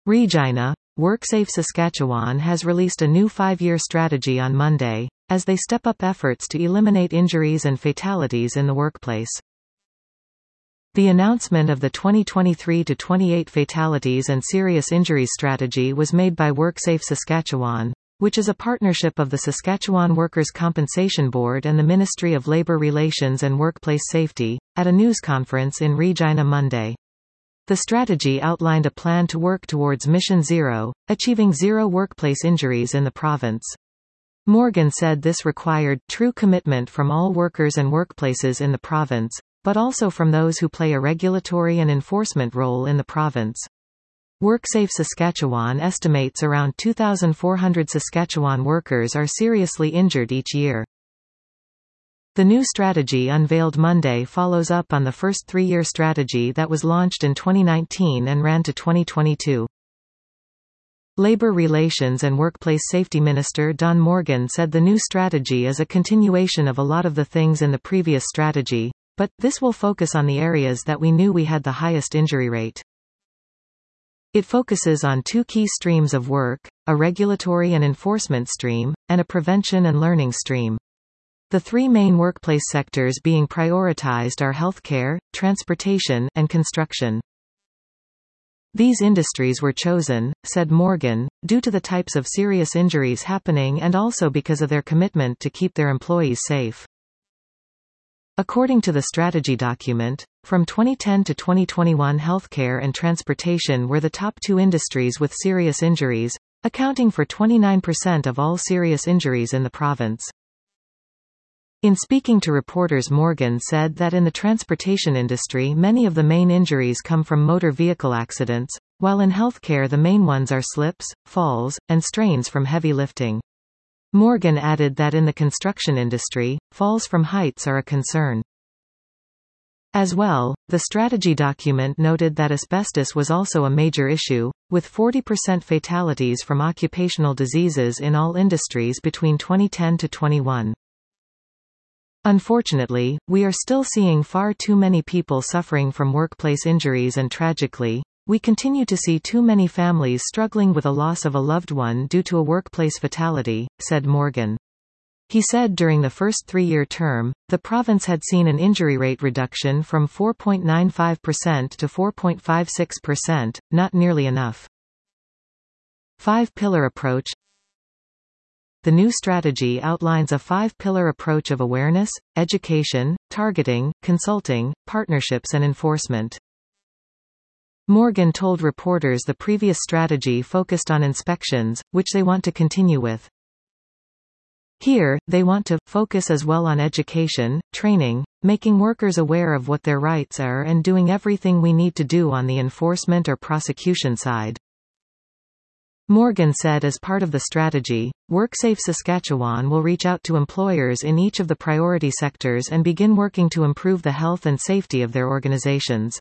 Regina, WorkSafe Saskatchewan has released a new 5-year strategy on Monday, as they step up efforts to eliminate injuries and fatalities in the workplace. The announcement of the 2023-28 Fatalities and Serious Injuries Strategy was made by WorkSafe Saskatchewan, which is a partnership of the Saskatchewan Workers' Compensation Board and the Ministry of Labour Relations and Workplace Safety, at a news conference in Regina Monday. The strategy outlined a plan to work towards Mission Zero, achieving zero workplace injuries in the province. Morgan said this required true commitment from all workers and workplaces in the province, but also from those who play a regulatory and enforcement role in the province. WorkSafe Saskatchewan estimates around 2,400 Saskatchewan workers are seriously injured each year. The new strategy unveiled Monday follows up on the first 3-year strategy that was launched in 2019 and ran to 2022. Labour Relations and Workplace Safety Minister Don Morgan said the new strategy is a continuation of a lot of the things in the previous strategy, but this will focus on the areas that we knew we had the highest injury rate. It focuses on 2 key streams of work, a regulatory and enforcement stream, and a prevention and learning stream. The 3 main workplace sectors being prioritized are healthcare, transportation, and construction. These industries were chosen, said Morgan, due to the types of serious injuries happening and also because of their commitment to keep their employees safe. According to the strategy document, from 2010 to 2021 healthcare and transportation were the top 2 industries with serious injuries, accounting for 29% of all serious injuries in the province. In speaking to reporters, Morgan said that in the transportation industry many of the main injuries come from motor vehicle accidents, while in healthcare the main ones are slips, falls, and strains from heavy lifting. Morgan added that in the construction industry, falls from heights are a concern. As well, the strategy document noted that asbestos was also a major issue, with 40% fatalities from occupational diseases in all industries between 2010 to 21. Unfortunately, we are still seeing far too many people suffering from workplace injuries and tragically, we continue to see too many families struggling with a loss of a loved one due to a workplace fatality, said Morgan. He said during the first 3-year term, the province had seen an injury rate reduction from 4.95% to 4.56%, not nearly enough. 5-pillar approach. The new strategy outlines a 5-pillar approach of awareness, education, targeting, consulting, partnerships and enforcement. Morgan told reporters the previous strategy focused on inspections, which they want to continue with. Here, they want to focus as well on education, training, making workers aware of what their rights are and doing everything we need to do on the enforcement or prosecution side. Morgan said as part of the strategy, WorkSafe Saskatchewan will reach out to employers in each of the priority sectors and begin working to improve the health and safety of their organizations.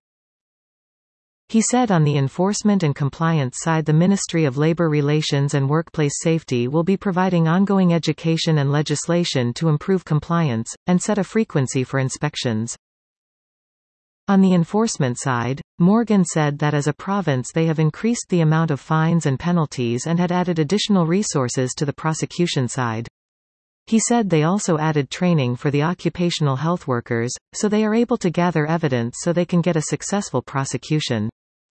He said on the enforcement and compliance side the Ministry of Labour Relations and Workplace Safety will be providing ongoing education and legislation to improve compliance, and set a frequency for inspections. On the enforcement side, Morgan said that as a province they have increased the amount of fines and penalties and had added additional resources to the prosecution side. He said they also added training for the occupational health workers, so they are able to gather evidence so they can get a successful prosecution.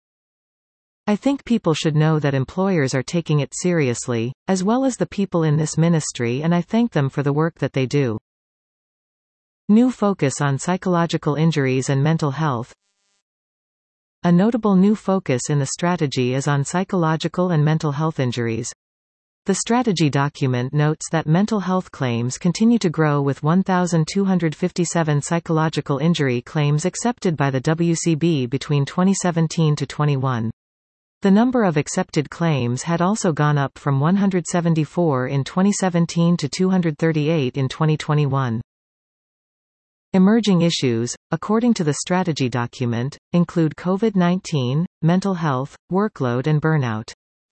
I think people should know that employers are taking it seriously, as well as the people in this ministry, and I thank them for the work that they do. New focus on psychological injuries and mental health. A notable new focus in the strategy is on psychological and mental health injuries. The strategy document notes that mental health claims continue to grow with 1,257 psychological injury claims accepted by the WCB between 2017 to 21. The number of accepted claims had also gone up from 174 in 2017 to 238 in 2021. Emerging issues, according to the strategy document, include COVID-19, mental health, workload and burnout.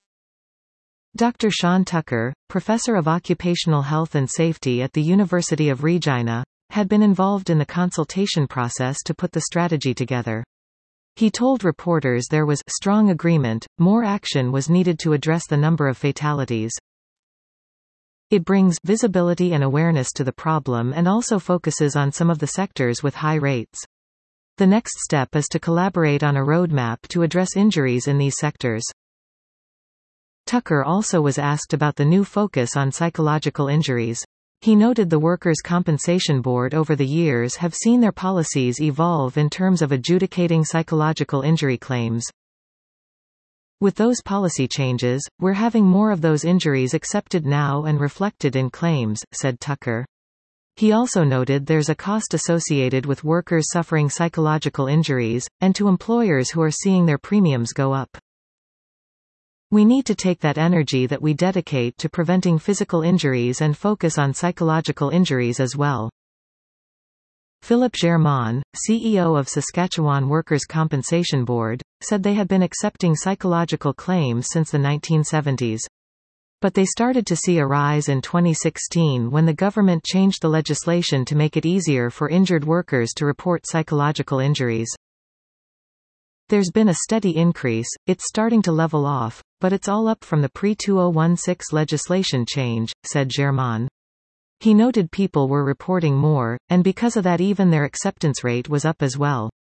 Dr. Sean Tucker, professor of occupational health and safety at the University of Regina, had been involved in the consultation process to put the strategy together. He told reporters there was strong agreement, more action was needed to address the number of fatalities. It brings visibility and awareness to the problem and also focuses on some of the sectors with high rates. The next step is to collaborate on a roadmap to address injuries in these sectors. Tucker also was asked about the new focus on psychological injuries. He noted the Workers' Compensation Board over the years have seen their policies evolve in terms of adjudicating psychological injury claims. With those policy changes, we're having more of those injuries accepted now and reflected in claims, said Tucker. He also noted there's a cost associated with workers suffering psychological injuries, and to employers who are seeing their premiums go up. We need to take that energy that we dedicate to preventing physical injuries and focus on psychological injuries as well. Philip Germain, CEO of Saskatchewan Workers' Compensation Board, said they had been accepting psychological claims since the 1970s. But they started to see a rise in 2016 when the government changed the legislation to make it easier for injured workers to report psychological injuries. There's been a steady increase, it's starting to level off, but it's all up from the pre-2016 legislation change, said Germain. He noted people were reporting more, and because of that even their acceptance rate was up as well.